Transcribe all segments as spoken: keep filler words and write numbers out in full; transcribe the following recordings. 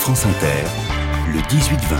France Inter, le dix-huit vingt.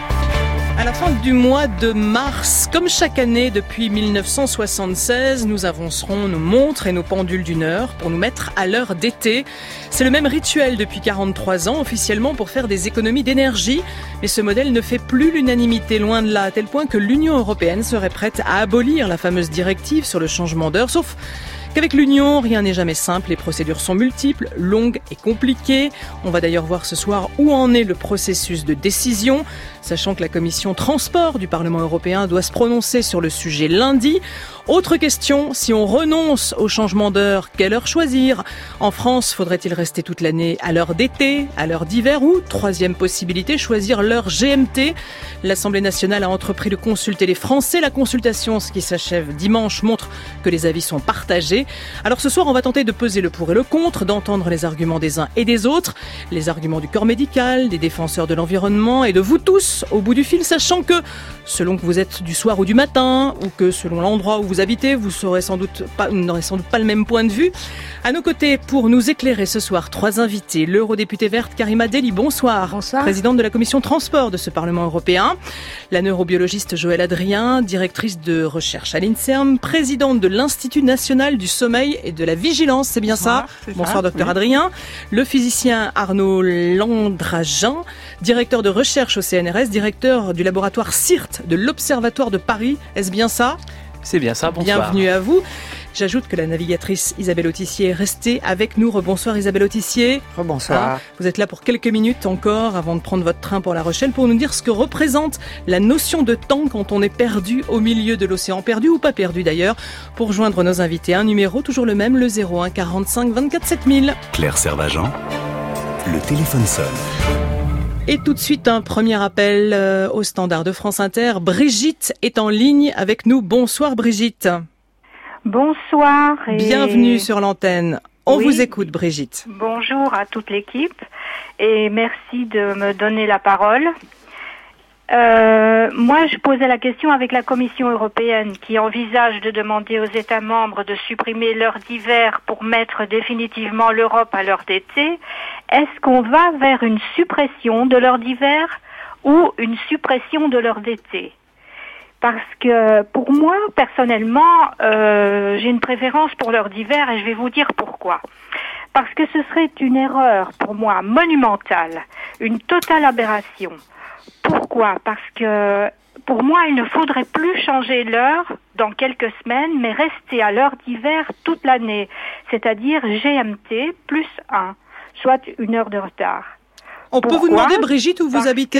À la fin du mois de mars, comme chaque année depuis mille neuf cent soixante-seize, nous avancerons nos montres et nos pendules d'une heure pour nous mettre à l'heure d'été. C'est le même rituel depuis quarante-trois ans, officiellement pour faire des économies d'énergie. Mais ce modèle ne fait plus l'unanimité, loin de là, à tel point que l'Union européenne serait prête à abolir la fameuse directive sur le changement d'heure, sauf qu'avec l'Union, rien n'est jamais simple, les procédures sont multiples, longues et compliquées. On va d'ailleurs voir ce soir où en est le processus de décision, sachant que la commission transport du Parlement européen doit se prononcer sur le sujet lundi. Autre question, si on renonce au changement d'heure, quelle heure choisir ? En France, faudrait-il rester toute l'année à l'heure d'été, à l'heure d'hiver ou, troisième possibilité, choisir l'heure G M T ? L'Assemblée nationale a entrepris de consulter les Français. La consultation, ce qui s'achève dimanche, montre que les avis sont partagés. Alors ce soir, on va tenter de peser le pour et le contre, d'entendre les arguments des uns et des autres, les arguments du corps médical, des défenseurs de l'environnement et de vous tous au bout du fil, sachant que selon que vous êtes du soir ou du matin, ou que selon l'endroit où vous habitez, vous n'aurez sans doute pas, n'aurez sans doute pas le même point de vue. À nos côtés, pour nous éclairer ce soir, trois invités. L'eurodéputée verte Karima Delli, bonsoir. Bonsoir. Présidente de la commission transport de ce Parlement européen. La neurobiologiste Joëlle Adrien, directrice de recherche à l'INSERM, présidente de l'Institut national du sommeil et de la vigilance, c'est bien bonsoir, ça c'est Bonsoir, ça, docteur oui. Adrien. Le physicien Arnaud Landragin, directeur de recherche au C N R S, directeur du laboratoire C I R T de l'Observatoire de Paris. Est-ce bien ça ? C'est bien ça, bonsoir. Bienvenue à vous. J'ajoute que la navigatrice Isabelle Autissier est restée avec nous. Rebonsoir Isabelle Autissier. Rebonsoir. Hein, vous êtes là pour quelques minutes encore avant de prendre votre train pour La Rochelle pour nous dire ce que représente la notion de temps quand on est perdu au milieu de l'océan. Perdu ou pas perdu d'ailleurs. Pour joindre nos invités, un numéro toujours le même, le zéro un quarante-cinq vingt-quatre sept mille. Claire Servagent, le téléphone sonne. Et tout de suite, un premier appel euh, au standard de France Inter. Brigitte est en ligne avec nous. Bonsoir Brigitte. Bonsoir. Et... Bienvenue sur l'antenne. On oui. vous écoute Brigitte. Bonjour à toute l'équipe et merci de me donner la parole. Euh, moi, je posais la question avec la Commission européenne qui envisage de demander aux États membres de supprimer l'heure d'hiver pour mettre définitivement l'Europe à l'heure d'été. Est-ce qu'on va vers une suppression de l'heure d'hiver ou une suppression de l'heure d'été ? Parce que pour moi, personnellement, euh, j'ai une préférence pour l'heure d'hiver et je vais vous dire pourquoi. Parce que ce serait une erreur pour moi monumentale, une totale aberration. Pourquoi ? Parce que pour moi, il ne faudrait plus changer l'heure dans quelques semaines, mais rester à l'heure d'hiver toute l'année, c'est-à-dire G M T plus un, soit une heure de retard. On Pourquoi ? peut vous demander, Brigitte, où Parce vous habitez ?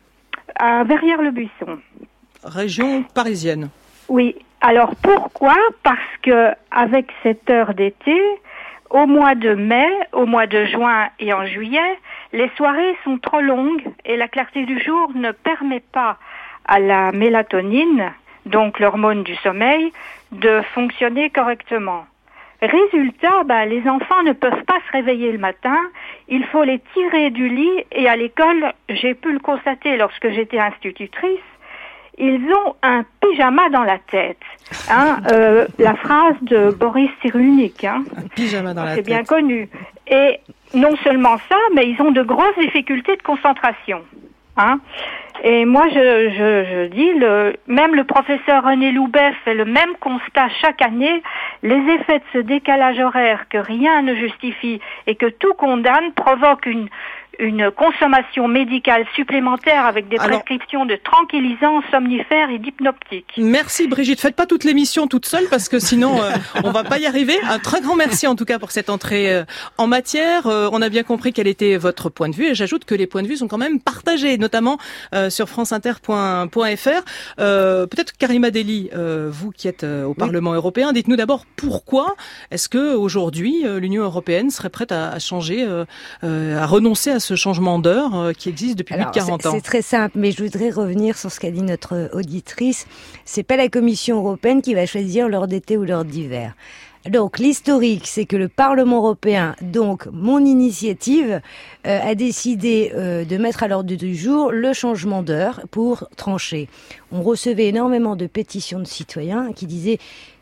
À Verrières-le-Buisson. Région parisienne. Oui. Alors pourquoi ? Parce que avec cette heure d'été, au mois de mai, au mois de juin et en juillet, les soirées sont trop longues et la clarté du jour ne permet pas à la mélatonine, donc l'hormone du sommeil, de fonctionner correctement. Résultat, ben, les enfants ne peuvent pas se réveiller le matin, il faut les tirer du lit et à l'école, j'ai pu le constater lorsque j'étais institutrice, ils ont un pyjama dans la tête. Hein, euh, la phrase de Boris Cyrulnik. Hein. Un pyjama dans la C'est tête. C'est bien connu. Et non seulement ça, mais ils ont de grosses difficultés de concentration. Hein. Et moi, je, je, je dis, le, même le professeur René Loubet fait le même constat chaque année. Les effets de ce décalage horaire que rien ne justifie et que tout condamne provoquent une... une consommation médicale supplémentaire avec des Alors, prescriptions de tranquillisants, somnifères et d'hypnotiques. Merci Brigitte. Faites pas toute l'émission toute seule parce que sinon euh, on va pas y arriver. Un très grand merci en tout cas pour cette entrée euh, en matière. Euh, on a bien compris quel était votre point de vue et j'ajoute que les points de vue sont quand même partagés, notamment euh, sur franceinter point f r. Euh, peut-être Karima Delli, euh, vous qui êtes euh, au oui. Parlement européen, dites-nous d'abord pourquoi est-ce que aujourd'hui euh, l'Union européenne serait prête à, à changer, euh, euh, à renoncer à ce changement d'heure euh, qui existe depuis Alors, plus de quarante c'est, ans. C'est très simple, mais je voudrais revenir sur ce qu'a dit notre auditrice. C'est pas la Commission européenne qui va choisir l'heure d'été ou l'heure d'hiver. Donc l'historique, c'est que le Parlement européen, donc mon initiative, euh, a décidé euh, de mettre à l'ordre du jour le changement d'heure pour trancher. On recevait énormément de pétitions de citoyens qui disaient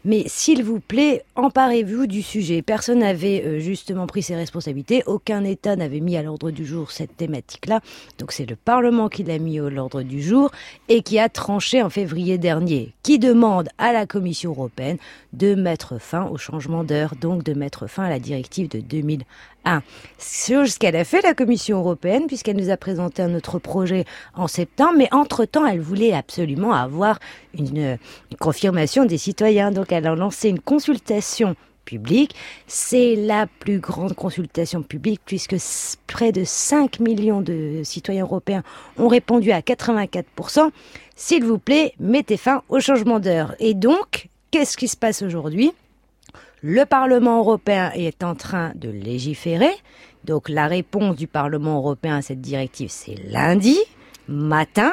Mais s'il vous plaît, emparez-vous du sujet. Personne n'avait euh, justement pris ses responsabilités. Aucun État n'avait mis à l'ordre du jour cette thématique-là. Donc c'est le Parlement qui l'a mis à l'ordre du jour et qui a tranché en février dernier, qui demande à la Commission européenne de mettre fin au changement d'heure, donc de mettre fin à la directive de deux mille un. C'est ce qu'elle a fait, la Commission européenne, puisqu'elle nous a présenté un autre projet en septembre, mais entre-temps, elle voulait absolument avoir une, une confirmation des citoyens. Donc elle a lancé une consultation publique. C'est la plus grande consultation publique, puisque près de cinq millions de citoyens européens ont répondu à quatre-vingt-quatre pour cent. S'il vous plaît, mettez fin au changement d'heure. Et donc, qu'est-ce qui se passe aujourd'hui ? Le Parlement européen est en train de légiférer. Donc la réponse du Parlement européen à cette directive, c'est lundi matin.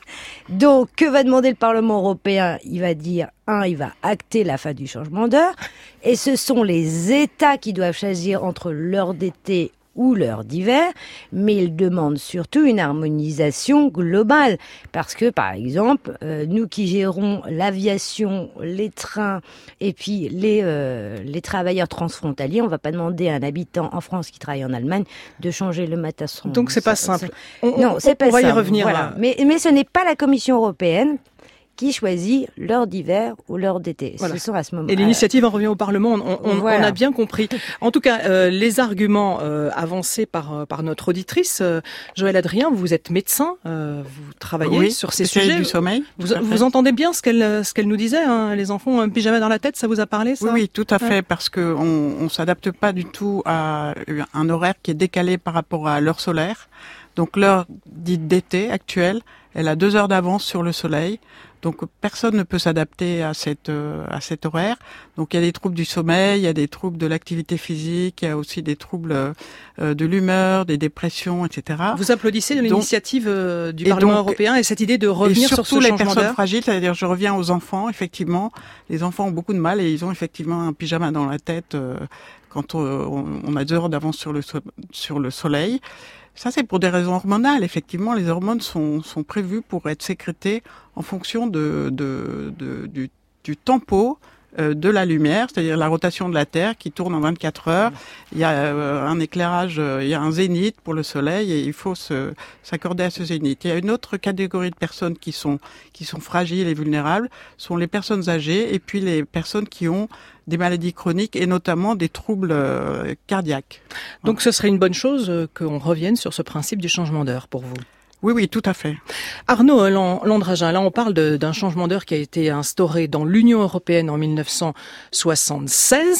Donc que va demander le Parlement européen ? Il va dire, un, il va acter la fin du changement d'heure. Et ce sont les États qui doivent choisir entre l'heure d'été ou l'heure d'hiver, mais il demande surtout une harmonisation globale. Parce que, par exemple, euh, nous qui gérons l'aviation, les trains et puis les, euh, les travailleurs transfrontaliers, on ne va pas demander à un habitant en France qui travaille en Allemagne de changer le matin son... Donc c'est pas son, simple. Son... On, non, c'est pas on va simple. y revenir. Voilà. Mais, mais ce n'est pas la Commission européenne qui choisit l'heure d'hiver ou l'heure d'été. Voilà. Ce sont à ce moment. Et l'initiative en revient au Parlement, on, on, voilà. on a bien compris. En tout cas, euh, les arguments euh, avancés par par notre auditrice, euh, Joël Adrien, vous êtes médecin, euh, vous travaillez oui, sur ces sujets. du sommeil. Vous, vous entendez bien ce qu'elle ce qu'elle nous disait, hein, les enfants ont un pyjama dans la tête, ça vous a parlé, ça ? Oui, oui, tout à fait, ouais. Parce que on, on s'adapte pas du tout à un horaire qui est décalé par rapport à l'heure solaire. Donc l'heure dite d'été actuelle, elle a deux heures d'avance sur le soleil. Donc personne ne peut s'adapter à cette euh, à cet horaire. Donc il y a des troubles du sommeil, il y a des troubles de l'activité physique, il y a aussi des troubles euh, de l'humeur, des dépressions, et cetera. Vous applaudissez de l'initiative donc, du et Parlement donc, européen et cette idée de revenir sur ce changement d'heure. Surtout les personnes fragiles, c'est-à-dire je reviens aux enfants. Effectivement, les enfants ont beaucoup de mal et ils ont effectivement un pyjama dans la tête euh, quand on, on a deux heures d'avance sur le so- sur le soleil. Ça, c'est pour des raisons hormonales. Effectivement, les hormones sont, sont prévues pour être sécrétées en fonction de, de, de, du, du tempo euh, de la lumière, c'est-à-dire la rotation de la Terre qui tourne en vingt-quatre heures. Il y a euh, un éclairage, euh, il y a un zénith pour le soleil et il faut se, s'accorder à ce zénith. Il y a une autre catégorie de personnes qui sont, qui sont fragiles et vulnérables, sont les personnes âgées et puis les personnes qui ont des maladies chroniques et notamment des troubles euh, cardiaques. Donc ce serait une bonne chose euh, qu'on revienne sur ce principe du changement d'heure pour vous. Oui, oui, tout à fait. Arnaud Landragin, là on parle de, d'un changement d'heure qui a été instauré dans l'Union européenne en dix-neuf cent soixante-seize,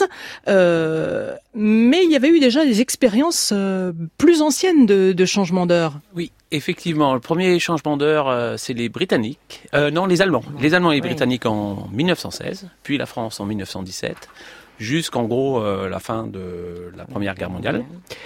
euh, mais il y avait eu déjà des expériences euh, plus anciennes de, de changement d'heure. Oui, effectivement, le premier changement d'heure, euh, c'est les Britanniques, euh, non, les Allemands. Les Allemands et les Britanniques en dix-neuf cent seize, puis la France en dix-neuf cent dix-sept, jusqu'en gros euh, la fin de la Première Guerre mondiale,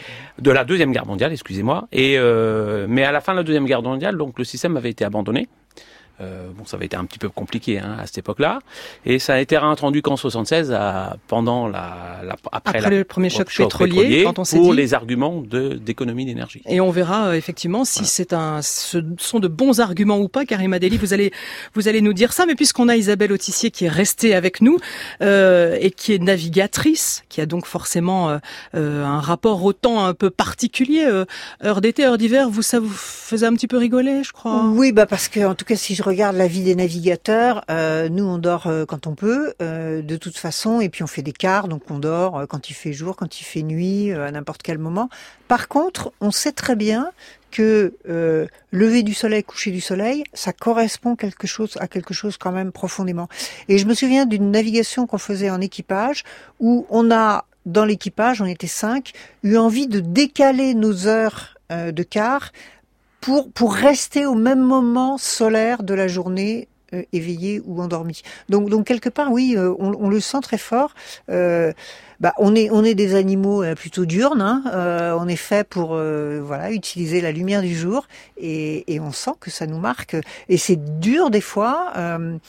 de la Deuxième Guerre mondiale, excusez-moi. Et euh, mais à la fin de la Deuxième Guerre mondiale, donc le système avait été abandonné. Euh, bon, ça avait été un petit peu compliqué hein, à cette époque-là, et ça a été réintroduit qu'en soixante-seize, à, pendant la, la après, après la, le premier choc, choc pétrolier, pétrolier, quand on s'est pour dit... les arguments de d'économie d'énergie. Et on verra euh, effectivement si voilà. c'est un, ce sont de bons arguments ou pas. Karima Deli, vous allez vous allez nous dire ça. Mais puisqu'on a Isabelle Autissier qui est restée avec nous euh, et qui est navigatrice, qui a donc forcément euh, euh, un rapport au temps un peu particulier, euh, heure d'été, heure d'hiver, vous ça vous faisait un petit peu rigoler, je crois. Oui, bah parce que en tout cas, si je regarde la vie des navigateurs, euh, nous on dort euh, quand on peut, euh, de toute façon, et puis on fait des quarts, donc on dort euh, quand il fait jour, quand il fait nuit, euh, à n'importe quel moment. Par contre, on sait très bien que euh, lever du soleil, coucher du soleil, ça correspond quelque chose à quelque chose quand même profondément. Et je me souviens d'une navigation qu'on faisait en équipage où on a, dans l'équipage, on était cinq, eu envie de décaler nos heures euh, de quart pour pour rester au même moment solaire de la journée, euh, éveillé ou endormi. Donc donc quelque part oui, euh, on, on le sent très fort. Euh, bah on est on est des animaux euh, plutôt diurnes. Hein, euh, on est fait pour euh, voilà utiliser la lumière du jour et et on sent que ça nous marque. Et c'est dur des fois. Euh,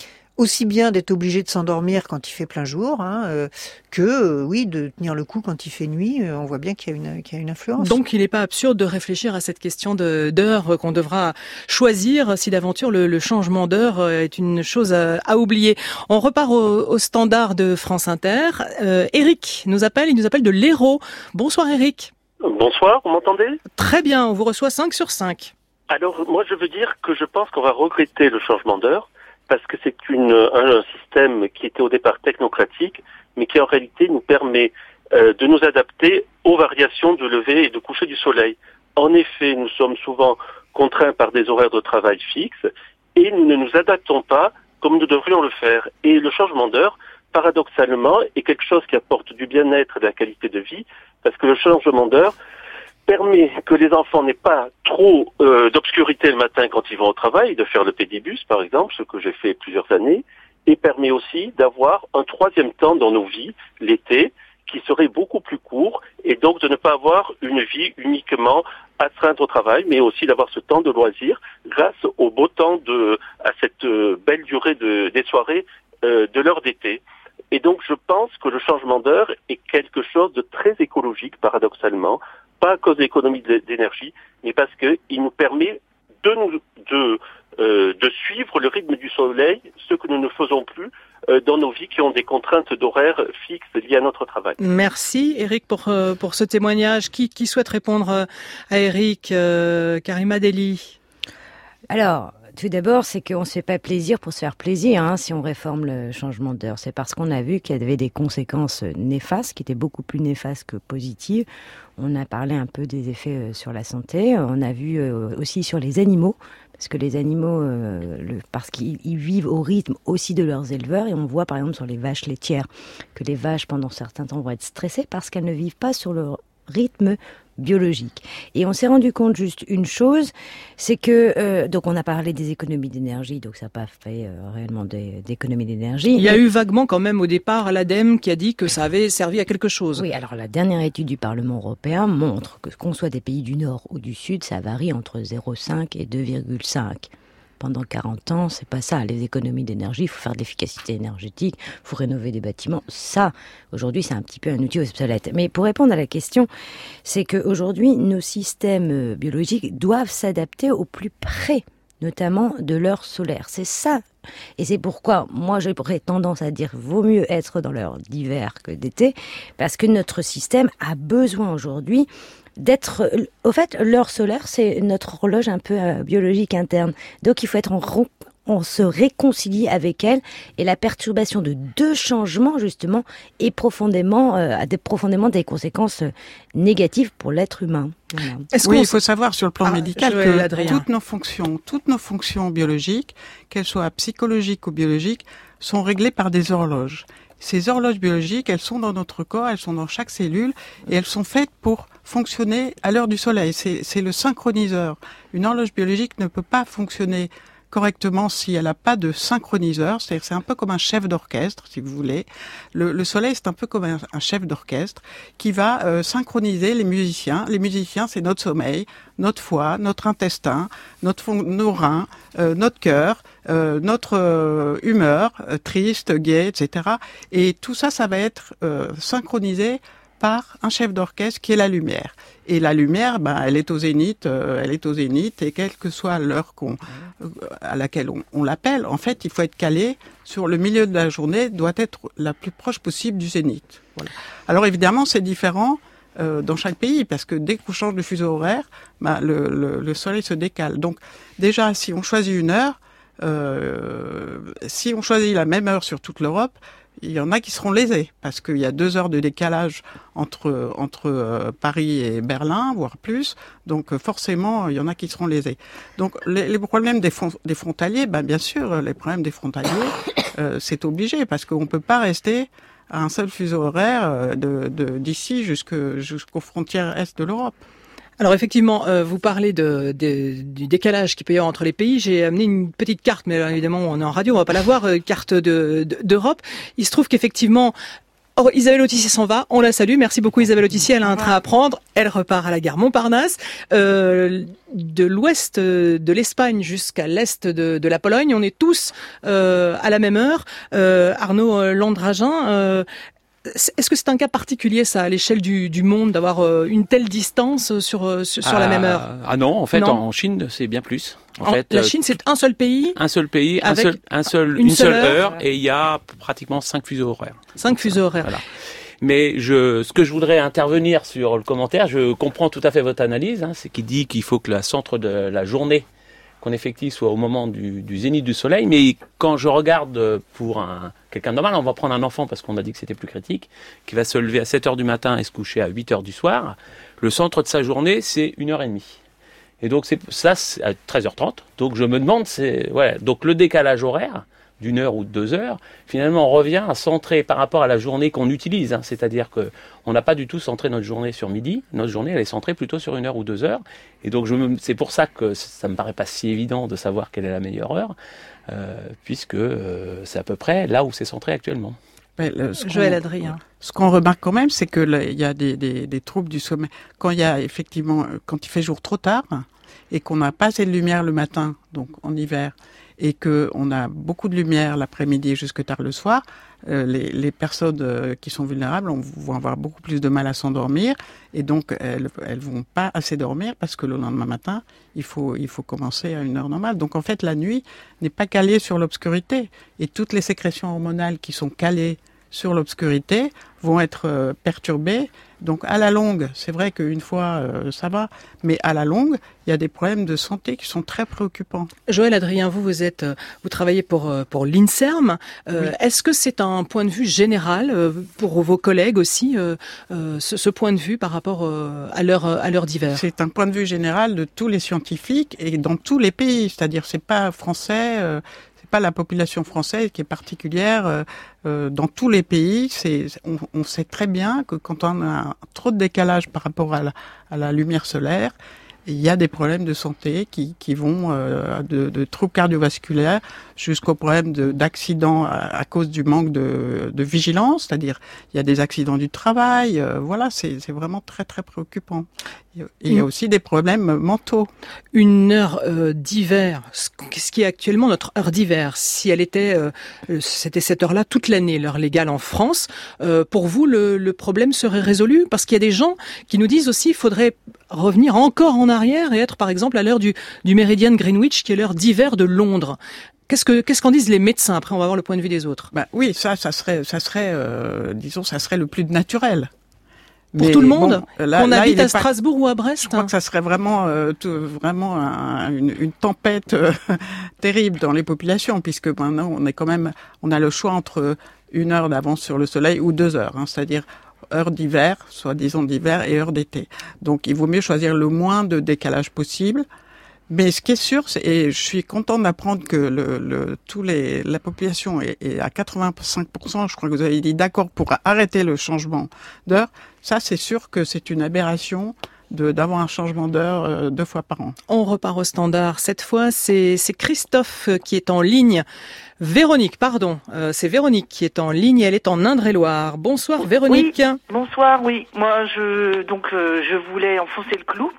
aussi bien d'être obligé de s'endormir quand il fait plein jour, hein, euh, que euh, oui, de tenir le coup quand il fait nuit. Euh, on voit bien qu'il y a une, qu'il y a une influence. Donc il n'est pas absurde de réfléchir à cette question de, d'heure qu'on devra choisir si d'aventure le, le changement d'heure est une chose à, à oublier. On repart au, au standard de France Inter. Euh, Eric nous appelle, il nous appelle de l'Hérault. Bonsoir Eric. Bonsoir, vous m'entendez ? Très bien, on vous reçoit cinq sur cinq. Alors, moi, je veux dire que je pense qu'on va regretter le changement d'heure parce que c'est une, un, un système qui était au départ technocratique, mais qui en réalité nous permet euh, de nous adapter aux variations de lever et de coucher du soleil. En effet, nous sommes souvent contraints par des horaires de travail fixes et nous ne nous adaptons pas comme nous devrions le faire. Et le changement d'heure, paradoxalement, est quelque chose qui apporte du bien-être et de la qualité de vie, parce que le changement d'heure permet que les enfants n'aient pas trop euh, d'obscurité le matin quand ils vont au travail, de faire le pédibus par exemple, ce que j'ai fait plusieurs années, et permet aussi d'avoir un troisième temps dans nos vies, l'été, qui serait beaucoup plus court, et donc de ne pas avoir une vie uniquement astreinte au travail, mais aussi d'avoir ce temps de loisir grâce au beau temps, de, à cette euh, belle durée de, des soirées euh, de l'heure d'été. Et donc je pense que le changement d'heure est quelque chose de très écologique, paradoxalement, pas à cause d'économie d'énergie, mais parce qu'il nous permet de, nous, de, euh, de suivre le rythme du soleil, ce que nous ne faisons plus euh, dans nos vies qui ont des contraintes d'horaire fixes liées à notre travail. Merci Eric pour, euh, pour ce témoignage. Qui, qui souhaite répondre à Eric euh, Karima Deli? Alors, tout d'abord, c'est qu'on ne se fait pas plaisir pour se faire plaisir hein, si on réforme le changement d'heure. C'est parce qu'on a vu qu'il y avait des conséquences néfastes, qui étaient beaucoup plus néfastes que positives. On a parlé un peu des effets sur la santé. On a vu aussi sur les animaux, parce que les animaux, euh, le, parce qu'ils vivent au rythme aussi de leurs éleveurs. Et on voit par exemple sur les vaches laitières que les vaches, pendant certains temps, vont être stressées parce qu'elles ne vivent pas sur le rythme biologique. Et on s'est rendu compte juste une chose, c'est que euh, donc on a parlé des économies d'énergie, donc ça n'a pas fait euh, réellement des, d'économies d'énergie. Il y a eu vaguement quand même au départ l'ADEME qui a dit que ça avait servi à quelque chose. Oui, alors la dernière étude du Parlement européen montre que qu'on soit des pays du Nord ou du Sud, ça varie entre zéro virgule cinq et deux virgule cinq. Pendant quarante ans, c'est pas ça. Les économies d'énergie, il faut faire de l'efficacité énergétique, il faut rénover des bâtiments. Ça, aujourd'hui, c'est un petit peu un outil obsolète. Mais pour répondre à la question, c'est qu'aujourd'hui, nos systèmes biologiques doivent s'adapter au plus près, notamment de l'heure solaire. C'est ça. Et c'est pourquoi, moi, j'aurais tendance à dire vaut mieux être dans l'heure d'hiver que d'été, parce que notre système a besoin aujourd'hui d'être, au fait, l'heure solaire, c'est notre horloge un peu euh, biologique interne. Donc, il faut être en, on se réconcilie avec elle, et la perturbation de deux changements, justement, est profondément, euh, a des, profondément des conséquences négatives pour l'être humain. Voilà. Est-ce oui, il faut savoir sur le plan ah, médical que Adrien. toutes nos fonctions, toutes nos fonctions biologiques, qu'elles soient psychologiques ou biologiques, sont réglées par des horloges. Ces horloges biologiques, elles sont dans notre corps, elles sont dans chaque cellule, et elles sont faites pour fonctionner à l'heure du soleil. C'est, c'est le synchroniseur. Une horloge biologique ne peut pas fonctionner correctement si elle n'a pas de synchroniseur. C'est-à-dire, c'est un peu comme un chef d'orchestre, si vous voulez. Le, le soleil, c'est un peu comme un, un chef d'orchestre qui va euh, synchroniser les musiciens. Les musiciens, c'est notre sommeil, notre foie, notre intestin, notre fond, nos reins, euh, notre cœur, euh, notre euh, humeur, euh, triste, gaie, et cetera. Et tout ça, ça va être euh, synchronisé par un chef d'orchestre qui est la lumière. Et la lumière, ben, elle est au zénith, euh, elle est au zénith, et quelle que soit l'heure qu'on, euh, à laquelle on, on l'appelle, en fait, il faut être calé sur le milieu de la journée, doit être la plus proche possible du zénith. Voilà. Alors évidemment, c'est différent euh, dans chaque pays, parce que dès qu'on change de fuseau horaire, ben, le, le, le soleil se décale. Donc déjà, si on choisit une heure, euh, si on choisit la même heure sur toute l'Europe, il y en a qui seront lésés, parce qu'il y a deux heures de décalage entre entre euh, Paris et Berlin, voire plus. Donc euh, forcément, il y en a qui seront lésés. Donc les, les problèmes des, fon- des frontaliers, ben bien sûr, les problèmes des frontaliers, euh, c'est obligé, parce qu'on peut pas rester à un seul fuseau horaire de, de d'ici jusque, jusqu'aux frontières est de l'Europe. Alors effectivement, euh, vous parlez de, de, du décalage qu'il peut y avoir entre les pays. J'ai amené une petite carte, mais alors, évidemment on est en radio, on va pas la voir, euh, carte de, de, d'Europe. Il se trouve qu'effectivement, Or, Isabelle Autissier s'en va, on la salue. Merci beaucoup Isabelle Autissier, elle a un train à prendre. Elle repart à la gare Montparnasse. Euh, de l'ouest de l'Espagne jusqu'à l'est de, de la Pologne, on est tous euh, à la même heure. Euh, Arnaud Landragin, euh, est-ce que c'est un cas particulier, ça, à l'échelle du, du monde, d'avoir euh, une telle distance sur, sur, sur ah, la même heure? Ah non, en fait, non. en Chine, c'est bien plus. En en, fait, la Chine, c'est un seul pays Un seul pays, un avec seul, un seul, une, une seule, seule heure, heure, et il y a pratiquement cinq fuseaux horaires. Cinq fuseaux horaires. Voilà. Mais je, ce que je voudrais intervenir sur le commentaire, je comprends tout à fait votre analyse, hein, c'est qui dit qu'il faut que le centre de la journée qu'on effectue soit au moment du, du zénith du soleil. Mais quand je regarde pour un, quelqu'un de normal, on va prendre un enfant parce qu'on a dit que c'était plus critique, qui va se lever à sept heures du matin et se coucher à huit heures du soir, le centre de sa journée, c'est une heure et demie. Et donc c'est, ça, c'est à treize heures trente. Donc je me demande, c'est, ouais, donc le décalage horaire d'une heure ou de deux heures, finalement, on revient à centrer par rapport à la journée qu'on utilise. Hein. C'est-à-dire que on n'a pas du tout centré notre journée sur midi. Notre journée, elle est centrée plutôt sur une heure ou deux heures. Et donc, je me, c'est pour ça que ça me paraît pas si évident de savoir quelle est la meilleure heure, euh, puisque euh, c'est à peu près là où c'est centré actuellement. Ouais, le, ce Joël Adrien. Ce qu'on remarque quand même, c'est que là, il y a des, des, des troubles du sommeil. Quand il y a effectivement, quand il fait jour trop tard et qu'on n'a pas assez de lumière le matin, donc en hiver, et que on a beaucoup de lumière l'après-midi jusque tard le soir, euh, les, les personnes euh, qui sont vulnérables on, vont avoir beaucoup plus de mal à s'endormir et donc elles elles vont pas assez dormir parce que le lendemain matin il faut il faut commencer à une heure normale. Donc en fait la nuit n'est pas calée sur l'obscurité et toutes les sécrétions hormonales qui sont calées sur l'obscurité vont être euh, perturbées. Donc à la longue, c'est vrai qu'une fois euh, ça va, mais à la longue, il y a des problèmes de santé qui sont très préoccupants. Joël Adrien, vous vous êtes, vous travaillez pour pour l'INSERM. Euh, oui. Est-ce que c'est un point de vue général euh, pour vos collègues aussi, euh, euh, ce, ce point de vue par rapport euh, à l'heure à l'heure d'hiver? C'est un point de vue général de tous les scientifiques et dans tous les pays. C'est-à-dire, c'est pas français. Euh, pas la population française qui est particulière euh, euh, dans tous les pays. C'est, on, on sait très bien que quand on a trop de décalage par rapport à la, à la lumière solaire, il y a des problèmes de santé qui, qui vont euh, de, de troubles cardiovasculaires jusqu'aux problèmes de, d'accidents à, à cause du manque de, de vigilance, c'est-à-dire il y a des accidents du travail. Euh, voilà, c'est, c'est vraiment très très préoccupant. Et il y a aussi des problèmes mentaux. Une heure euh, d'hiver, ce qui est actuellement notre heure d'hiver, si elle était, euh, c'était cette heure-là toute l'année, l'heure légale en France, euh, pour vous le, le problème serait résolu? Parce qu'il y a des gens qui nous disent aussi qu'il faudrait revenir encore en arrière et être par exemple à l'heure du, du méridien de Greenwich, qui est l'heure d'hiver de Londres. Qu'est-ce que qu'est-ce qu'en disent les médecins? Après, on va voir le point de vue des autres. Bah oui, ça, ça serait, ça serait, euh, disons, ça serait le plus naturel. Pour Mais tout le monde, bon, là, qu'on là, habite à pas... Strasbourg ou à Brest. Je crois que ça serait vraiment, euh, tout, vraiment un, une, une tempête euh, terrible dans les populations, puisque maintenant on est quand même, on a le choix entre une heure d'avance sur le soleil ou deux heures, hein, c'est-à-dire heure d'hiver, soit disons d'hiver, et heure d'été. Donc il vaut mieux choisir le moins de décalage possible. Mais ce qui est sûr, c'est, et je suis content d'apprendre que le, le, tous les, la population est, est à quatre-vingt-cinq pour cent, je crois que vous avez dit d'accord pour arrêter le changement d'heure. Ça, c'est sûr que c'est une aberration de, d'avoir un changement d'heure euh, deux fois par an. On repart au standard. Cette fois, c'est, c'est Christophe qui est en ligne. Véronique, pardon, euh, c'est Véronique qui est en ligne. Elle est en Indre-et-Loire. Bonsoir, Véronique. Oui, bonsoir, oui. Moi, je donc euh, je voulais enfoncer le clou,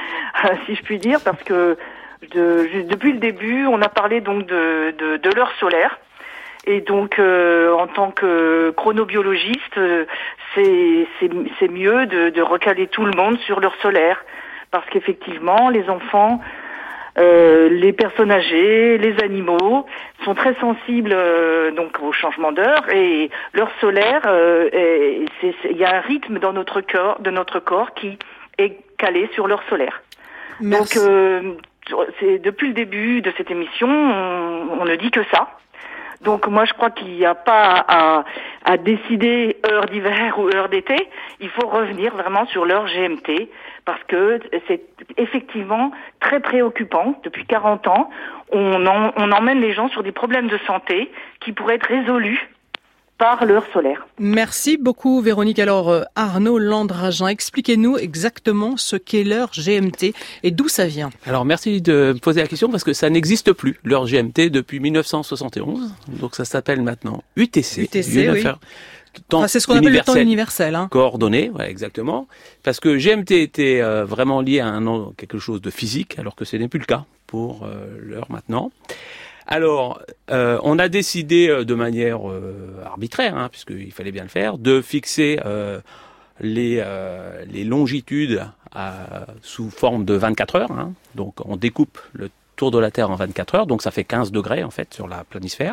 si je puis dire, parce que de, je, depuis le début, on a parlé donc de de, de l'heure solaire. Et donc, euh, en tant que chronobiologiste, euh, c'est, c'est, c'est mieux de, de recaler tout le monde sur l'heure solaire. Parce qu'effectivement, les enfants, euh, les personnes âgées, les animaux sont très sensibles euh, donc au changement d'heure. Et l'heure solaire, euh, est, c'est, c'est, il y a un rythme dans notre corps, de notre corps qui est calé sur l'heure solaire. Merci. Donc, euh, c'est, depuis le début de cette émission, on, on ne dit que ça. Donc moi je crois qu'il n'y a pas à, à décider heure d'hiver ou heure d'été, il faut revenir vraiment sur l'heure G M T parce que c'est effectivement très préoccupant. Depuis quarante ans, on, en, on emmène les gens sur des problèmes de santé qui pourraient être résolus par l'heure solaire. Merci beaucoup Véronique. Alors euh, Arnaud Landragin, expliquez-nous exactement ce qu'est l'heure G M T et d'où ça vient. Alors merci de me poser la question parce que ça n'existe plus, l'heure G M T, depuis mille neuf cent soixante et onze. Donc ça s'appelle maintenant U T C. U T C, oui. temps enfin, c'est ce qu'on appelle le temps universel. Hein. Coordonné, ouais, exactement. Parce que G M T était euh, vraiment lié à un, quelque chose de physique, alors que ce n'est plus le cas pour euh, l'heure maintenant. Alors, euh, on a décidé euh, de manière euh, arbitraire, hein, puisqu'il fallait bien le faire, de fixer euh, les, euh, les longitudes à, sous forme de vingt-quatre heures. Hein. Donc, on découpe le tour de la Terre en vingt-quatre heures, donc ça fait quinze degrés en fait sur la planisphère.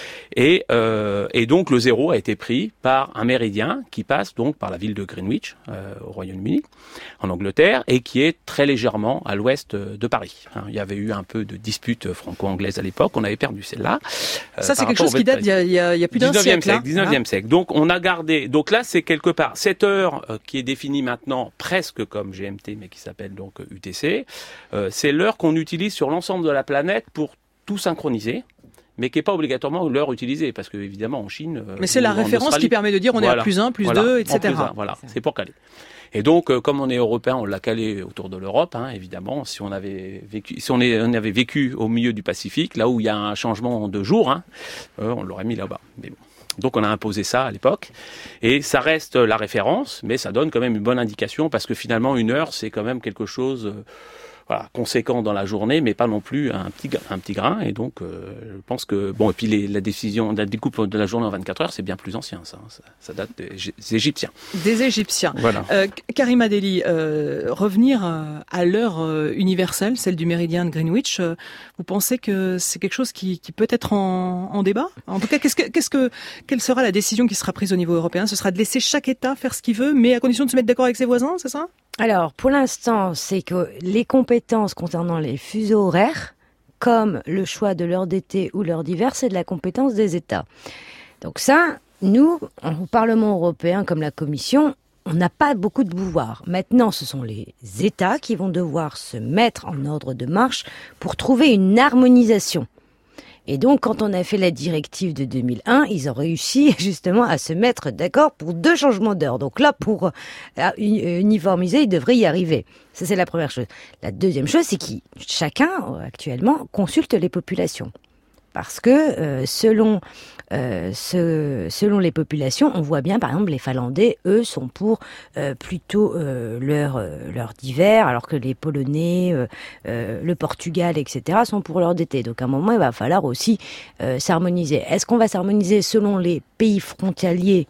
Et, euh, et donc le zéro a été pris par un méridien qui passe donc par la ville de Greenwich euh, au Royaume-Uni, en Angleterre, et qui est très légèrement à l'ouest de Paris. Hein, il y avait eu un peu de dispute franco-anglaise à l'époque, on avait perdu celle-là. Euh, Ça c'est quelque chose qui date il y a, il y a, il y a plus d'un siècle. siècle dix-neuvième hein siècle. Donc on a gardé. Donc là c'est quelque part cette heure euh, qui est définie maintenant presque comme G M T, mais qui s'appelle donc U T C. Euh, c'est l'heure qu'on utilise sur l'ensemble de la planète pour tout synchroniser, mais qui n'est pas obligatoirement l'heure utilisée, parce que évidemment en Chine... Mais c'est la référence qui permet de dire on voilà. est à plus un, plus voilà. deux, et cetera. Plus un, voilà, c'est pour caler. Et donc, euh, comme on est européen, on l'a calé autour de l'Europe, hein, évidemment. Si on avait vécu, si on, est, on avait vécu au milieu du Pacifique, là où il y a un changement de jour, hein, euh, on l'aurait mis là-bas. Mais bon. Donc on a imposé ça à l'époque, et ça reste la référence, mais ça donne quand même une bonne indication, parce que finalement une heure, c'est quand même quelque chose... Euh, Voilà, conséquent dans la journée, mais pas non plus un petit, un petit grain. Et donc, euh, je pense que... Bon, et puis les, la décision, la découpe de la journée en vingt-quatre heures, c'est bien plus ancien, ça. Ça, ça date des, des Égyptiens. Des Égyptiens. Voilà. Euh, Karima Delli, euh, revenir à l'heure universelle, celle du méridien de Greenwich, euh, vous pensez que c'est quelque chose qui, qui peut être en, en débat ? En tout cas, qu'est-ce que, qu'est-ce que, quelle sera la décision qui sera prise au niveau européen ? Ce sera de laisser chaque État faire ce qu'il veut, mais à condition de se mettre d'accord avec ses voisins, c'est ça ? Alors, pour l'instant, c'est que les compétences concernant les fuseaux horaires, comme le choix de l'heure d'été ou l'heure d'hiver, c'est de la compétence des États. Donc ça, nous, au Parlement européen, comme la Commission, on n'a pas beaucoup de pouvoir. Maintenant, ce sont les États qui vont devoir se mettre en ordre de marche pour trouver une harmonisation. Et donc, quand on a fait la directive de deux mille un, ils ont réussi justement à se mettre d'accord pour deux changements d'heure. Donc là, pour euh, uniformiser, ils devraient y arriver. Ça, c'est la première chose. La deuxième chose, c'est que chacun, actuellement, consulte les populations. Parce que euh, selon, euh, ce, selon les populations, on voit bien, par exemple, les Finlandais, eux, sont pour euh, plutôt euh, l'heure, euh, l'heure d'hiver, alors que les Polonais, euh, euh, le Portugal, et cetera, sont pour l'heure d'été. Donc à un moment, il va falloir aussi euh, s'harmoniser. Est-ce qu'on va s'harmoniser selon les pays frontaliers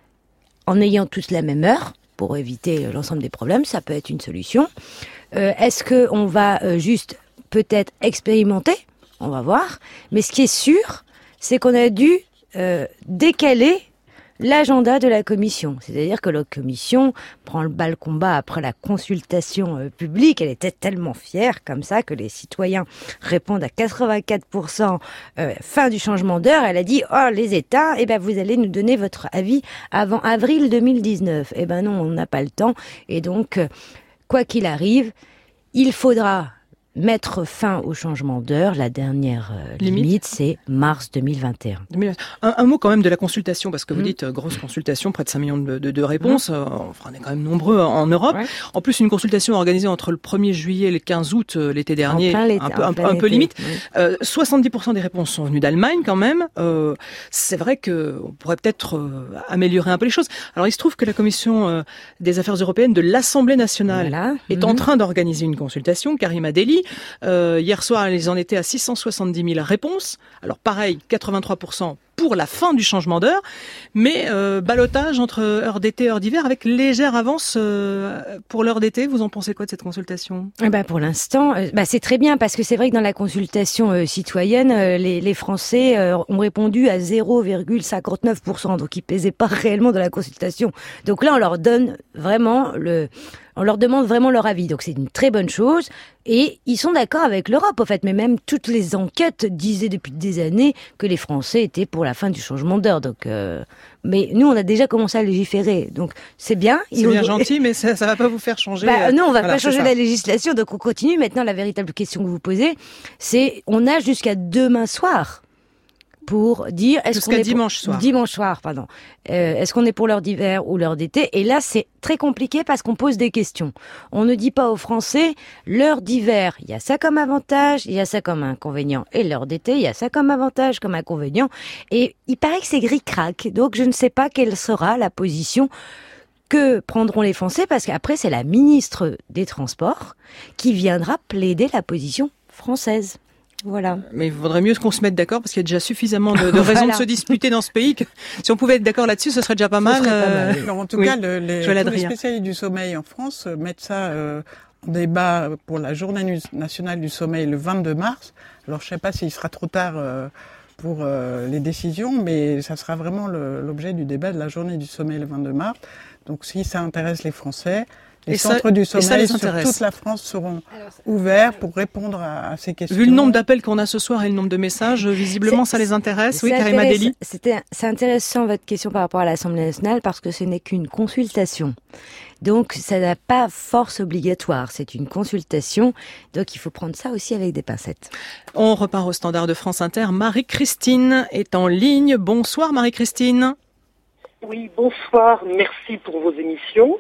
en ayant tous la même heure pour éviter l'ensemble des problèmes? Ça peut être une solution. Euh, est-ce qu'on va euh, juste peut-être expérimenter ? On va voir. Mais ce qui est sûr, c'est qu'on a dû euh, décaler l'agenda de la commission. C'est-à-dire que la commission prend le bas le combat après la consultation euh, publique. Elle était tellement fière comme ça que les citoyens répondent à quatre-vingt-quatre pour cent euh, fin du changement d'heure. Elle a dit « Oh, les États, eh ben, vous allez nous donner votre avis avant avril deux mille dix-neuf. » Eh ben non, on n'a pas le temps. Et donc, euh, quoi qu'il arrive, il faudra mettre fin au changement d'heure. La dernière euh, limite, limite c'est mars deux mille vingt et un. Un, un mot quand même de la consultation, parce que vous mmh. dites euh, grosse consultation, près de cinq millions de, de, de réponses. Mmh. Euh, enfin, on est quand même nombreux en Europe. Ouais. En plus, une consultation organisée entre le premier juillet et le quinze août euh, l'été dernier, un peu, un, un, un peu limite. Oui. Euh, soixante-dix pour cent des réponses sont venues d'Allemagne quand même. Euh, c'est vrai que on pourrait peut-être euh, améliorer un peu les choses. Alors, il se trouve que la Commission euh, des affaires européennes de l'Assemblée nationale voilà. est mmh. en train d'organiser une consultation. Karima Delli. Euh, hier soir, ils en étaient à six cent soixante-dix mille réponses. Alors pareil, quatre-vingt-trois pour cent pour la fin du changement d'heure, mais euh, ballottage entre heure d'été et heure d'hiver avec légère avance euh, pour l'heure d'été. Vous en pensez quoi de cette consultation ? Eh ben pour l'instant, euh, bah c'est très bien parce que c'est vrai que dans la consultation euh, citoyenne, euh, les, les Français euh, ont répondu à zéro virgule cinquante-neuf pour cent, donc ils pesaient pas réellement dans la consultation. Donc là, on leur donne vraiment le... On leur demande vraiment leur avis, donc c'est une très bonne chose. Et ils sont d'accord avec l'Europe, en fait. Mais même toutes les enquêtes disaient depuis des années que les Français étaient pour la fin du changement d'heure. Donc, euh... mais nous, on a déjà commencé à légiférer, donc c'est bien. C'est Ils bien ont... gentil, mais ça, ça va pas vous faire changer. Bah, non, on va voilà, pas changer la législation, donc on continue. Maintenant, la véritable question que vous posez, c'est on a jusqu'à demain soir pour dire est-ce Jusqu'à qu'on est dimanche pour... soir. Dimanche soir, pardon. Euh, est-ce qu'on est pour l'heure d'hiver ou l'heure d'été? Et là, c'est très compliqué parce qu'on pose des questions. On ne dit pas aux Français l'heure d'hiver, il y a ça comme avantage, il y a ça comme inconvénient. Et l'heure d'été, il y a ça comme avantage, comme inconvénient. Et il paraît que c'est gris-crac. Donc, je ne sais pas quelle sera la position que prendront les Français, parce qu'après, c'est la ministre des Transports qui viendra plaider la position française. Voilà. Mais il vaudrait mieux qu'on se mette d'accord parce qu'il y a déjà suffisamment de, de raisons Voilà. de se disputer dans ce pays que si on pouvait être d'accord là-dessus, ce serait déjà pas Ce mal. serait pas euh, mal, oui. Alors, en tout oui. cas, le, les, Joël tous les Adrien. spécialistes du sommeil en France euh, mettent ça euh, en débat pour la journée nu- nationale du sommeil le vingt-deux mars. Alors, je ne sais pas s'il sera trop tard euh, pour euh, les décisions, mais ça sera vraiment le, l'objet du débat de la journée du sommeil le vingt-deux mars. Donc, si ça intéresse les Français, les Et ça- centres du et ça sommeil les sur intéresse. toute la France seront ouverts pour répondre à, à ces questions. Vu le nombre d'appels qu'on a ce soir et le nombre de messages, visiblement C'est- ça les intéresse. Oui, C'est Karima intéress- Deli. c'était- C'est intéressant votre question par rapport à l'Assemblée nationale parce que ce n'est qu'une consultation. Donc, ça n'a pas force obligatoire. C'est une consultation. Donc, il faut prendre ça aussi avec des pincettes. On repart au standard de France Inter. Marie-Christine est en ligne. Bonsoir Marie-Christine. Oui, bonsoir, merci pour vos émissions.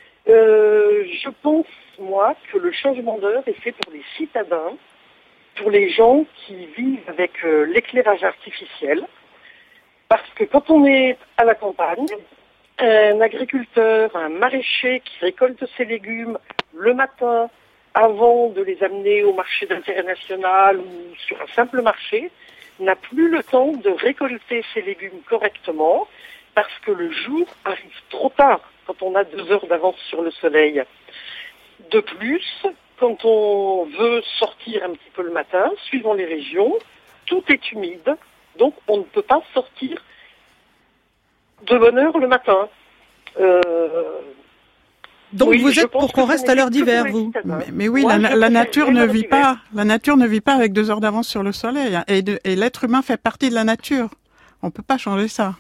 Euh, je pense, moi, que le changement d'heure est fait pour les citadins, pour les gens qui vivent avec euh, l'éclairage artificiel, parce que quand on est à la campagne, un agriculteur, un maraîcher qui récolte ses légumes le matin avant de les amener au marché d'intérêt national ou sur un simple marché, n'a plus le temps de récolter ses légumes correctement parce que le jour arrive trop tard quand on a deux heures d'avance sur le soleil. De plus, quand on veut sortir un petit peu le matin, suivant les régions, tout est humide, donc on ne peut pas sortir de bonne heure le matin. Euh, Donc oui, vous je êtes pense pour que qu'on ça reste n'est à l'heure que pour d'hiver, les vous citadins. Mais, mais oui, Moi, la, je la préfère nature ne vraiment vit l'hiver. pas. La nature ne vit pas avec deux heures d'avance sur le soleil. hein. Et, de- et l'être humain fait partie de la nature. On peut pas changer ça.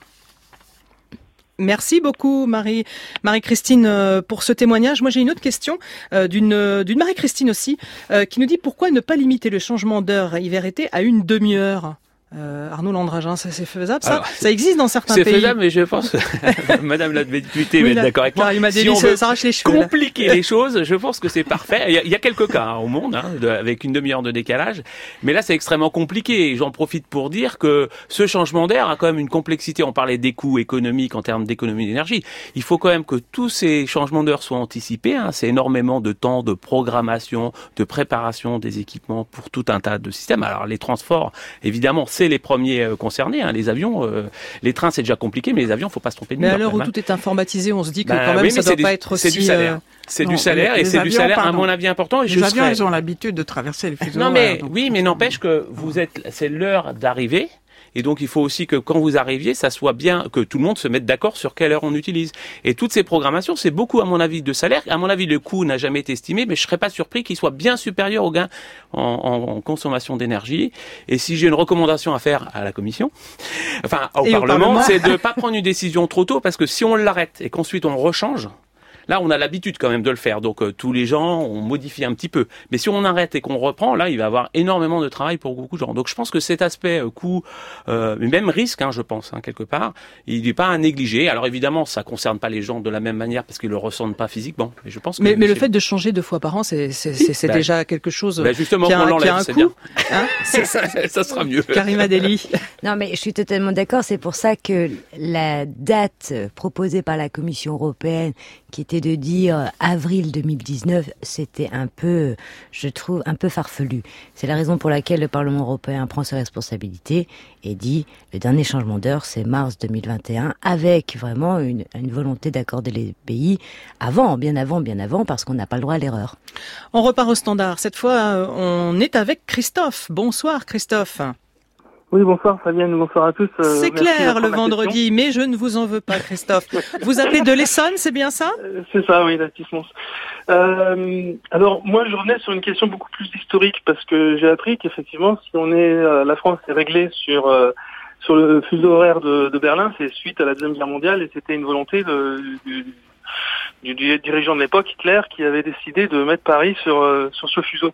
Merci beaucoup Marie, Marie-Christine euh, pour ce témoignage. Moi j'ai une autre question euh, d'une d'une Marie-Christine aussi euh, qui nous dit pourquoi ne pas limiter le changement d'heure hiver-été à une demi-heure. Euh, Arnaud Landragin, ça c'est faisable ça Alors, Ça existe dans certains C'est pays. faisable, mais je pense que Madame la députée va Oui, être là, d'accord avec moi. Karima Si Deli on veut s'arrache les cheveux. là. compliquer les choses, je pense que c'est parfait. Il y a, il y a quelques cas hein, au monde hein, de- avec une demi-heure de décalage, mais là c'est extrêmement compliqué. Et j'en profite pour dire que ce changement d'air a quand même une complexité. On parlait des coûts économiques en termes d'économie d'énergie. Il faut quand même que tous ces changements d'heure soient anticipés. Hein. C'est énormément de temps, de programmation, de préparation des équipements pour tout un tas de systèmes. Alors les transports, évidemment, c'est les premiers euh, concernés. Hein. Les avions, euh, les trains c'est déjà compliqué, mais les avions, faut pas se tromper de Mais à nuit, l'heure quand où même, hein. tout est informatisé, on se dit que Bah quand même oui, ça mais doit c'est pas du- être c'est aussi. du salaire. euh, C'est Non, du salaire les- et les c'est du avions, salaire à pardon. mon avis important. Et Les je avions, serais- ils ont l'habitude de traverser les fuseaux Non horaires, mais donc- oui, mais n'empêche que vous êtes, c'est l'heure d'arriver. Et donc, il faut aussi que quand vous arriviez, ça soit bien, que tout le monde se mette d'accord sur quelle heure on utilise. Et toutes ces programmations, c'est beaucoup, à mon avis, de salaire. À mon avis, le coût n'a jamais été estimé, mais je serais pas surpris qu'il soit bien supérieur au gain en, en- en consommation d'énergie. Et si j'ai une recommandation à faire à la Commission, enfin, au Et au Parlement, Parlement. c'est de pas prendre une décision trop tôt, parce que si on l'arrête et qu'ensuite on rechange, là, on a l'habitude quand même de le faire, donc euh, tous les gens, on modifie un petit peu. Mais si on arrête et qu'on reprend, là, il va y avoir énormément de travail pour beaucoup de gens. Donc je pense que cet aspect euh, coût, euh, mais même risque, hein, je pense, hein, quelque part, il n'est pas à négliger. Alors évidemment, ça concerne pas les gens de la même manière parce qu'ils le ressentent pas physiquement. Mais je pense que Mais, mais le c'est- fait de changer deux fois par an, c'est c'est c'est c'est Ben, déjà quelque chose ben, justement, qui a, qu'on un- qui a l'enlève, un c'est coût. bien. Hein C'est- ça, ça sera mieux. Karima Deli. Non, mais je suis totalement d'accord. C'est pour ça que la date proposée par la Commission européenne, qui était de dire avril deux mille dix-neuf, c'était un peu, je trouve, un peu farfelu. C'est la raison pour laquelle le Parlement européen prend ses responsabilités et dit le dernier changement d'heure, c'est mars deux mille vingt et un, avec vraiment une, une volonté d'accorder les pays avant, bien avant, bien avant, parce qu'on n'a pas le droit à l'erreur. On repart au standard. Cette fois, euh, on est avec Christophe. Bonsoir Christophe. Oui, bonsoir Fabienne, bonsoir à tous. Euh, C'est merci clair de le prendre ma vendredi, mais je ne vous en veux pas Christophe. Vous appelez de l'Essonne, c'est bien ça? question. Euh, C'est ça, oui, la Tismons. Euh, alors, moi, je revenais sur une question beaucoup plus historique parce que j'ai appris qu'effectivement, si on est, euh, la France est réglée sur euh, sur le fuseau horaire de, de Berlin, c'est suite à la Deuxième Guerre mondiale et c'était une volonté de, du, du, du dirigeant de l'époque, Hitler, qui avait décidé de mettre Paris sur euh, sur ce fuseau.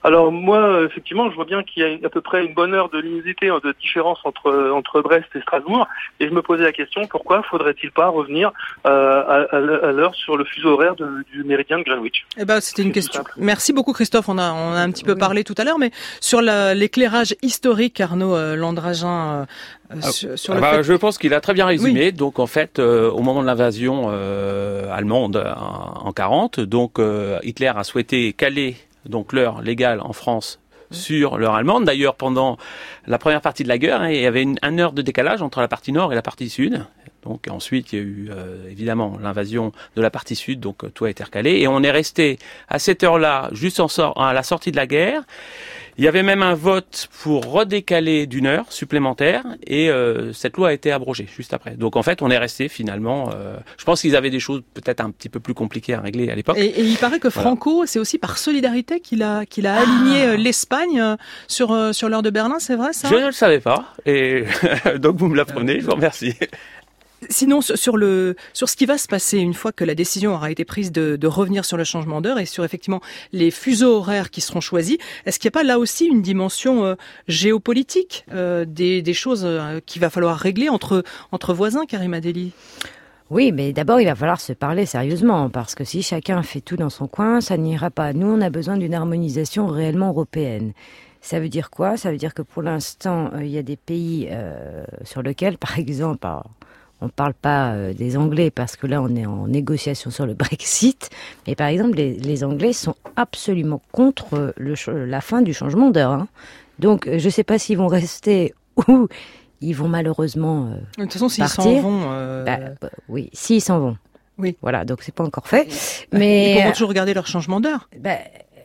Alors moi, effectivement, je vois bien qu'il y a à peu près une bonne heure de luminosité, de différence entre entre Brest et Strasbourg, et je me posais la question, pourquoi faudrait-il pas revenir euh, à, à l'heure sur le fuseau horaire de, du méridien de Greenwich? Eh ben, c'était une question. Merci beaucoup, Christophe. On a on a un petit peu oui. parlé tout à l'heure, mais sur la, l'éclairage historique, Arnaud euh, Landragin. Euh, sur, sur ah le bah, fait... Je pense qu'il a très bien résumé. Oui. Donc en fait, euh, au moment de l'invasion euh, allemande en, en quarante, donc euh, Hitler a souhaité caler donc l'heure légale en France sur l'heure allemande. D'ailleurs, pendant la première partie de la guerre, hein, il y avait une, une heure de décalage entre la partie nord et la partie sud. Donc ensuite, il y a eu euh, évidemment l'invasion de la partie sud, donc euh, tout a été recalé. Et on est resté à cette heure-là, juste en sort, à la sortie de la guerre. Il y avait même un vote pour redécaler d'une heure supplémentaire, et euh, cette loi a été abrogée juste après. Donc en fait, on est resté finalement... Euh, je pense qu'ils avaient des choses peut-être un petit peu plus compliquées à régler à l'époque. Et, et il paraît que Franco, voilà. c'est aussi par solidarité qu'il a, qu'il a aligné ah. l'Espagne sur, sur l'heure de Berlin, c'est vrai ça? Je ne le savais pas, et donc vous me l'apprenez, je vous remercie. Sinon, sur le sur ce qui va se passer une fois que la décision aura été prise de, de revenir sur le changement d'heure et sur effectivement les fuseaux horaires qui seront choisis, est-ce qu'il n'y a pas là aussi une dimension euh, géopolitique euh, des, des choses euh, qu'il va falloir régler entre entre voisins, Karima Delli? Oui, mais d'abord, il va falloir se parler sérieusement, parce que si chacun fait tout dans son coin, ça n'ira pas. Nous, on a besoin d'une harmonisation réellement européenne. Ça veut dire quoi? Ça veut dire que pour l'instant, il euh, y a des pays euh, sur lesquels, par exemple... Alors, on ne parle pas des Anglais parce que là, on est en négociation sur le Brexit. Mais par exemple, les, les Anglais sont absolument contre le, la fin du changement d'heure. Hein. Donc, je ne sais pas s'ils vont rester ou ils vont malheureusement euh, de toute façon, s'ils partir. s'en vont... Euh... Bah, bah, oui, s'ils s'en vont. Oui. Voilà, donc c'est pas encore fait. Mais ils pourront toujours garder leur changement d'heure. Bah,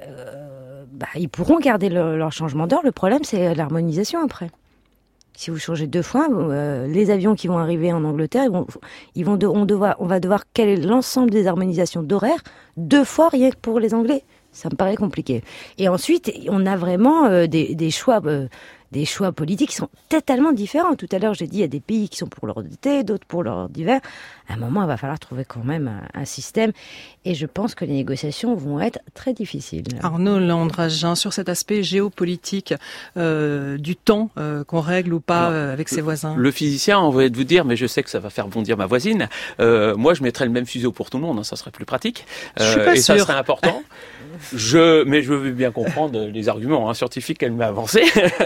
euh, bah, ils pourront garder le, leur changement d'heure. Le problème, c'est l'harmonisation après. Si vous changez deux fois, euh, les avions qui vont arriver en Angleterre, ils vont, ils vont de, on, devoir, on va devoir caler l'ensemble des harmonisations d'horaires deux fois rien que pour les Anglais. Ça me paraît compliqué. Et ensuite, on a vraiment euh, des, des choix, euh, des choix politiques qui sont totalement différents. Tout à l'heure, j'ai dit il y a des pays qui sont pour l'heure d'été, d'autres pour l'heure d'hiver. À un moment, il va falloir trouver quand même un, un système. Et je pense que les négociations vont être très difficiles. Arnaud Landragin, sur cet aspect géopolitique euh, du temps euh, qu'on règle ou pas euh, avec ses voisins. Le physicien, on va vous dire, mais je sais que ça va faire bondir ma voisine. Euh, moi, je mettrais le même fuseau pour tout le monde, hein, ça serait plus pratique. Euh, je suis pas et sûre. Ça serait important. Je, mais je veux bien comprendre les arguments hein, scientifiques qu'elle m'a avancés.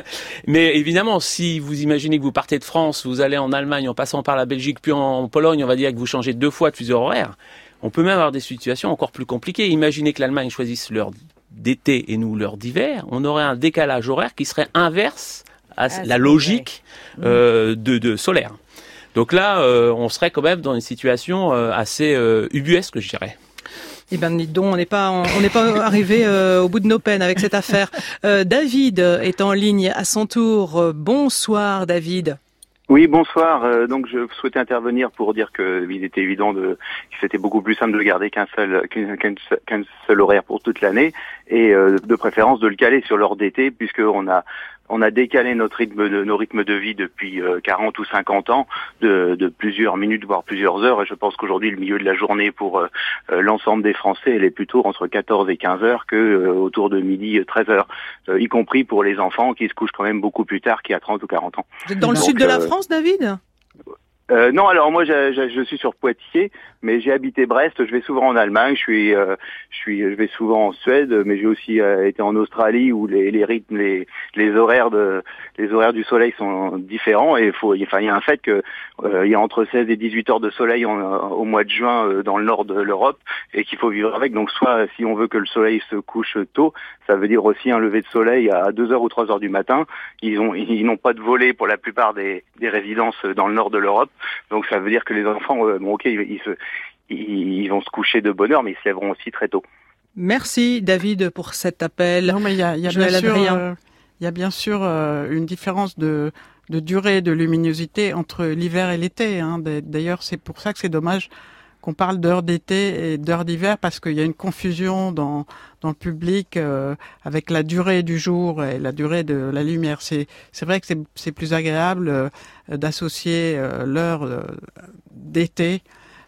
Mais évidemment, si vous imaginez que vous partez de France, vous allez en Allemagne en passant par la Belgique, puis en Pologne, on va dire que vous changez deux fois de fuseau horaire. On peut même avoir des situations encore plus compliquées. Imaginez que l'Allemagne choisisse l'heure d'été et nous l'heure d'hiver. On aurait un décalage horaire qui serait inverse à ah, la logique euh, de, de solaire. Donc là, euh, on serait quand même dans une situation euh, assez euh, ubuesque, je dirais. Eh ben, dis donc, on n'est pas, on n'est pas arrivé euh, au bout de nos peines avec cette affaire. Euh, David est en ligne à son tour. Bonsoir, David. Oui, bonsoir. Euh, donc, je souhaitais intervenir pour dire que il était évident de, que c'était beaucoup plus simple de garder qu'un seul, qu'un, qu'un seul horaire pour toute l'année, et euh, de préférence de le caler sur l'heure d'été, puisque on a On a décalé notre rythme de, nos rythmes de vie depuis euh, quarante ou cinquante ans de, de plusieurs minutes, voire plusieurs heures. Et je pense qu'aujourd'hui, le milieu de la journée pour euh, l'ensemble des Français, elle est plutôt entre quatorze et quinze heures que euh, autour de midi, treize heures, euh, y compris pour les enfants qui se couchent quand même beaucoup plus tard, qui a trente ou quarante ans. Vous êtes dans le Donc, sud de la euh, France, David ? Euh, non, alors moi je, je, je suis sur Poitiers, mais j'ai habité Brest. Je vais souvent en Allemagne, je suis, euh, je suis, je vais souvent en Suède, mais j'ai aussi euh, été en Australie où les, les rythmes, les, les horaires de, les horaires du soleil sont différents. Et il faut, enfin, il y a un fait que euh, il y a entre seize et dix-huit heures de soleil en, au mois de juin euh, dans le nord de l'Europe et qu'il faut vivre avec. Donc soit si on veut que le soleil se couche tôt, ça veut dire aussi un lever de soleil à deux heures ou trois heures du matin. Ils ont, ils n'ont pas de volets pour la plupart des, des résidences dans le nord de l'Europe. Donc ça veut dire que les enfants, euh, bon ok, ils, ils, se, ils, ils vont se coucher de bonne heure, mais ils se lèveront aussi très tôt. Merci David pour cet appel. Non mais il y a, y a bien sûr, euh, il y a bien sûr euh, une différence de, de durée de luminosité entre l'hiver et l'été. Hein. D'ailleurs, c'est pour ça que c'est dommage qu'on parle d'heures d'été et d'heures d'hiver, parce qu'il y a une confusion dans, dans le public euh, avec la durée du jour et la durée de la lumière. C'est, c'est vrai que c'est, c'est plus agréable euh, d'associer euh, l'heure euh, d'été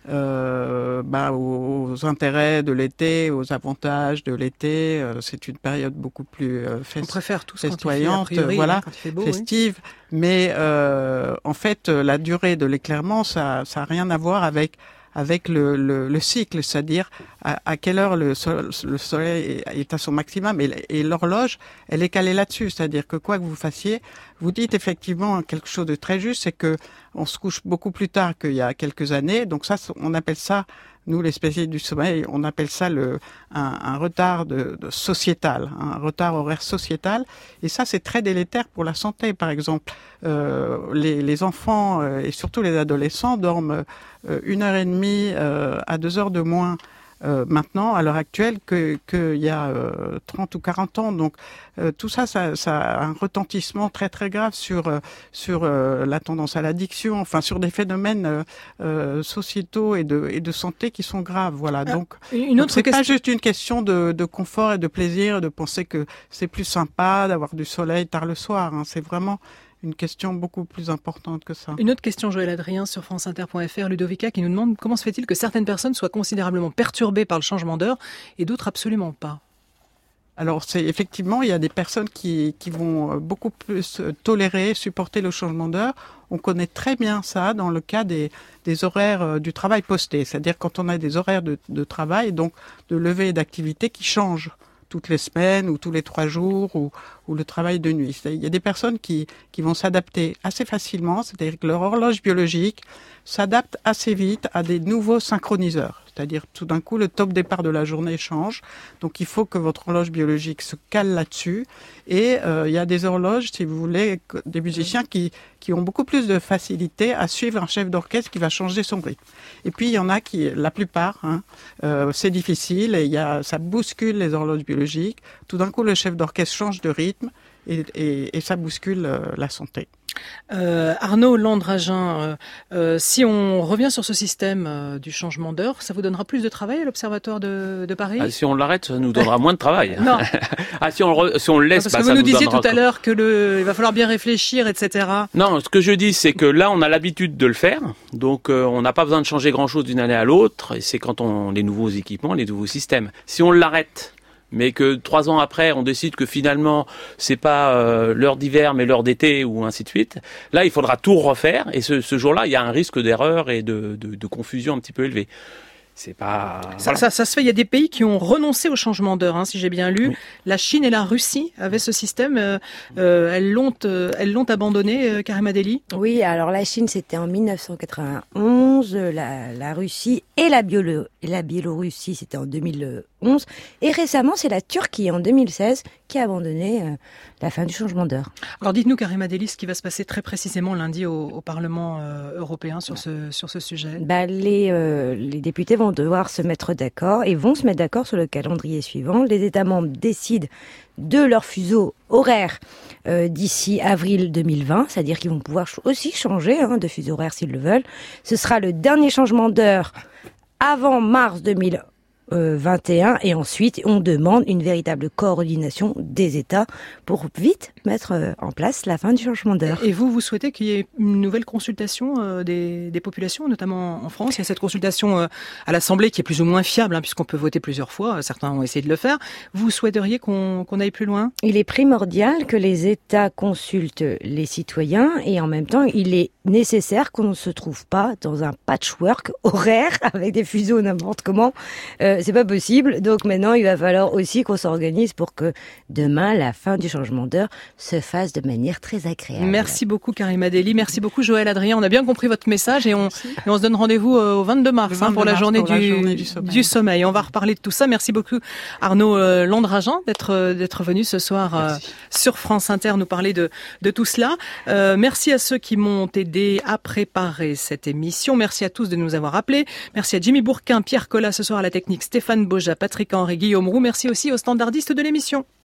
euh, bah, aux, aux intérêts de l'été, aux avantages de l'été. Euh, c'est une période beaucoup plus euh, fest- On préfère tous festoyante, quand il fait, a priori, voilà, quand il fait beau, festive. Oui. Mais euh, en fait, la durée de l'éclairement, ça, ça a rien à voir avec avec le, le, le cycle, c'est-à-dire à, à quelle heure le, sol, le soleil est à son maximum. Et, et l'horloge, elle est calée là-dessus, c'est-à-dire que quoi que vous fassiez, vous dites effectivement quelque chose de très juste, c'est que on se couche beaucoup plus tard qu'il y a quelques années. Donc ça, on appelle ça, nous les spécialistes du sommeil, on appelle ça le, un, un retard de, de sociétal, un retard horaire sociétal. Et ça, c'est très délétère pour la santé. Par exemple, euh, les, les enfants euh, et surtout les adolescents dorment euh, une heure et demie euh, à deux heures de moins Euh, maintenant, à l'heure actuelle, que qu'il y a euh, trente ou quarante ans. Donc, euh, tout ça, ça, ça a un retentissement très très grave sur euh, sur euh, la tendance à l'addiction, enfin sur des phénomènes euh, euh, sociétaux et de et de santé qui sont graves. Voilà. Donc, ah, une autre donc c'est question... pas juste une question de, de confort et de plaisir, de penser que c'est plus sympa d'avoir du soleil tard le soir. Hein. C'est vraiment une question beaucoup plus importante que ça. Une autre question, Joël Adrien, sur france inter point f r, Ludovica, qui nous demande comment se fait-il que certaines personnes soient considérablement perturbées par le changement d'heure et d'autres absolument pas? Alors, c'est effectivement, il y a des personnes qui, qui vont beaucoup plus tolérer, supporter le changement d'heure. On connaît très bien ça dans le cas des, des horaires du travail posté, c'est-à-dire quand on a des horaires de, de travail, donc de levée et d'activité qui changent toutes les semaines ou tous les trois jours ou, ou le travail de nuit. Il y a des personnes qui, qui vont s'adapter assez facilement, c'est-à-dire que leur horloge biologique s'adapte assez vite à des nouveaux synchroniseurs. C'est-à-dire tout d'un coup, le top départ de la journée change. Donc il faut que votre horloge biologique se cale là-dessus. Et euh, il y a des horloges, si vous voulez, des musiciens qui, qui ont beaucoup plus de facilité à suivre un chef d'orchestre qui va changer son rythme. Et puis il y en a qui, la plupart, hein, euh, c'est difficile et il y a, ça bouscule les horloges biologiques. Tout d'un coup, le chef d'orchestre change de rythme et, et, et ça bouscule euh, la santé. Euh, Arnaud Landragin, euh, euh, si on revient sur ce système euh, du changement d'heure, ça vous donnera plus de travail à l'Observatoire de, de Paris? Ah, si on l'arrête, ça nous donnera moins de travail. Non. ah, si on le, re, si on le laisse, non, parce bah, que vous ça nous, nous disiez donnera... tout à l'heure que le, il va falloir bien réfléchir, et cetera. Non, ce que je dis, c'est que là, on a l'habitude de le faire, donc euh, on n'a pas besoin de changer grand-chose d'une année à l'autre. Et c'est quand on les nouveaux équipements, les nouveaux systèmes. Si on l'arrête, mais que trois ans après, on décide que finalement, c'est pas euh, l'heure d'hiver, mais l'heure d'été, ou ainsi de suite. Là, il faudra tout refaire, et ce, ce jour-là, il y a un risque d'erreur et de, de, de confusion un petit peu élevé. C'est pas... Ça, voilà. ça, ça se fait, il y a des pays qui ont renoncé au changement d'heure, hein, si j'ai bien lu. Oui. La Chine et la Russie avaient ce système, euh, euh, elles l'ont, euh, elles l'ont abandonné, euh, Karima Deli. Oui, alors la Chine, c'était en mille neuf cent quatre-vingt-onze, la, la Russie et la, Biolo- la Biélorussie, c'était en deux mille onze. Et récemment, c'est la Turquie, en deux mille seize, qui a abandonné euh, la fin du changement d'heure. Alors dites-nous, Karima Deli, ce qui va se passer très précisément lundi au, au Parlement euh, européen sur ce, sur ce sujet. Bah, les, euh, les députés vont devoir se mettre d'accord et vont se mettre d'accord sur le calendrier suivant. Les États membres décident de leur fuseau horaire euh, d'ici avril deux mille vingt, c'est-à-dire qu'ils vont pouvoir aussi changer hein, de fuseau horaire s'ils le veulent. Ce sera le dernier changement d'heure avant mars deux mille vingt et un et ensuite on demande une véritable coordination des États pour vite mettre en place la fin du changement d'heure. Et vous, vous souhaitez qu'il y ait une nouvelle consultation euh, des, des populations, notamment en France? Il y a cette consultation euh, à l'Assemblée qui est plus ou moins fiable, hein, puisqu'on peut voter plusieurs fois. Certains ont essayé de le faire. Vous souhaiteriez qu'on, qu'on aille plus loin? Il est primordial que les États consultent les citoyens et en même temps, il est nécessaire qu'on ne se trouve pas dans un patchwork horaire avec des fuseaux n'importe comment. Euh, c'est pas possible. Donc maintenant, il va falloir aussi qu'on s'organise pour que demain, la fin du changement d'heure se fasse de manière très agréable. Merci beaucoup Karima Deli, merci beaucoup Joël Adrien. On a bien compris votre message et on, et on se donne rendez-vous au vingt-deux mars, vingt-deux hein, pour, la, mars journée pour du, la journée du sommeil. Du sommeil. On va reparler de tout ça. Merci beaucoup Arnaud euh, Landragin d'être d'être venu ce soir euh, sur France Inter nous parler de de tout cela. Euh, merci à ceux qui m'ont aidé à préparer cette émission. Merci à tous de nous avoir appelés. Merci à Jimmy Bourquin, Pierre Collat ce soir à la technique, Stéphane Boja, Patrick Henry, Guillaume Roux. Merci aussi aux standardistes de l'émission.